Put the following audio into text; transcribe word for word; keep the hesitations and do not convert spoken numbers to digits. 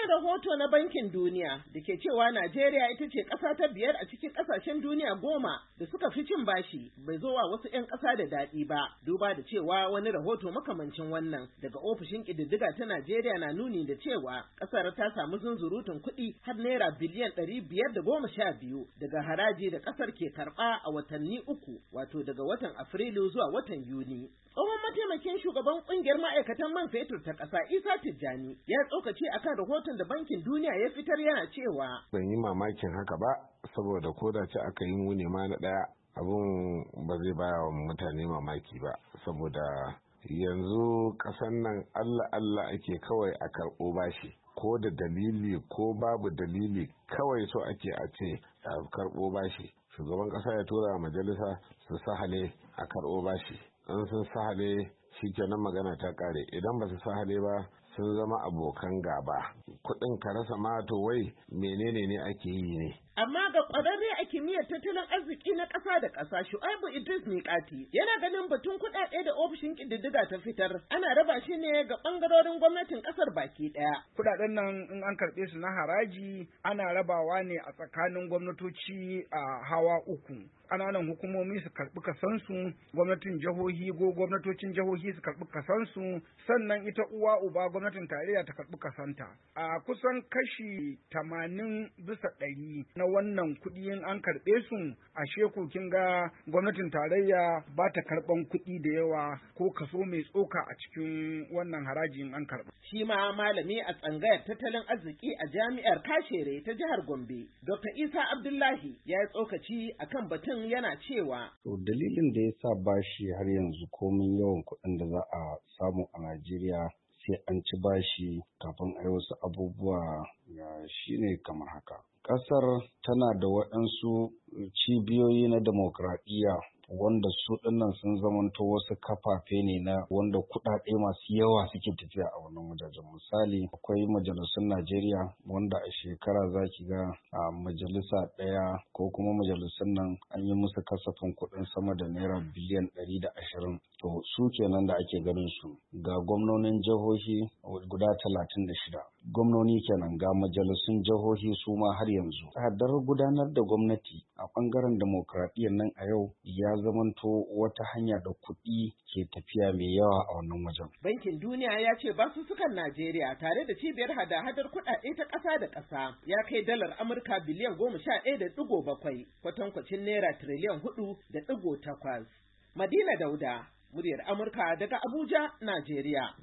Wani rahoto na Bankin Duniya da ke cewa Najeriya ita ce ƙasa ta biyar a cikin ƙasashen duniya goma da suka fi cin bashi bai zo wa wasu 'yan ƙasa da daɗi ba, duba da cewa wani rahoto makamancin wannan daga ofishin ƙididdiga ta Najeriya na nuni da cewa ƙasar ta samu zunzurutun kuɗi har naira biliyan ɗari biyar da goma sha biyu daga haraji da ƙasar ke karɓa a watanni uku, wato daga watan Afrilu zuwa watan Yuni. Tsohon mataimakin shugaban ƙungiyar ma'aikatan man fetur ta ƙasa Isa Tijjani ya tsokace akan rahoton da Bankin Duniya ya fitar yana cewa ban yi mamakin haka ba, saboda ko da ce aka yi muni ma na ɗaya abun ba zai baya wa mutane mamaki ba, saboda yanzu ƙasan nan Allah Allah ake kawai a karɓo bashi, ko da dalili ko babu dalili kawai so ake a ce a karɓo bashi. Shugaban ƙasa ya tura majalisa su sahale a karɓo bashi, in sun sahale shi kenan magana ta ƙare, idan ba su sahale ba sun zama abokan gaba. Kuɗin ka rasa ma to wai menene ne ake yi ne? Amma ga ƙwararre a kimiyyar tattalin arziki na ƙasa da ƙasa Shu'aibu Idris Miƙati yana ganin batun kuɗaɗe da ofishin ƙididdiga ta fitar ana raba shi ne ga ɓangarorin gwamnatin ƙasar baki ɗaya. Kuɗaɗen nan in an karɓe su na haraji ana rabawa ne a tsakanin gwamnatoci a hawa uku. Ƙananan hukumomi su karɓi kasansu, gwamnatin jihohi ko gwamnatocin jihohi su karɓi kasansu, sannan ita uwa uba gwamnatin tarayya ta karɓi kasanta. A kusan kashi tamanin bisa ɗari na wannan kuɗi in an karɓe su, a sheku kin ga gwamnatin tarayya ba ta karɓan kuɗi da yawa ko kaso mai tsoka a cikin wannan haraji in an karɓa. Shi ma malami a tsangayar tattalin arziki a jami'ar Kashere ta jihar Gombe, Dokta Isa Abdullahi ya yi tsokaci akan batun yana cewa. To dalilin da ya sa bashi har yanzu komin yawan kuɗin da za a samu a Najeriya sai an ci bashi kafin a yi wasu abubuwa shi ne kamar haka. Ƙasar tana da waɗansu cibiyoyi na demokradiyya wanda su ɗinnan sun zamanto wasu kafafe ne na wanda kuɗaɗe masu yawa suke tafiya a wannan wajajen. Misali, akwai majalisun Najeriya wanda a shekara za ki ga a majalisa ɗaya ko kuma majalisun nan an yi musu kasafin kuɗin sama da naira biliyan ɗari da ashirin. To su kenan da ake ganin su. Ga gwamnonin jihohi guda talatin da shida. Gwamnoni kenan, ga majalisun jihohi su ma har yanzu. Tsadar gudanar da gwamnati a ɓangaren demokradiyyar nan a yau ya zamanto wata hanya da kuɗi ke tafiya mai yawa a wannan wajen. Bankin Duniya ya ce basussukan Najeriya tare da cibiyar hada-hadar kuɗaɗe ta ƙasa da ƙasa ya kai dalar Amurka biliyan goma sha ɗaya da ɗigo bakwai, kwatankwacin naira tiriliyan hudu da ɗigo takwas. Madina Dauda, muryar Amurka daga Abuja, Najeriya.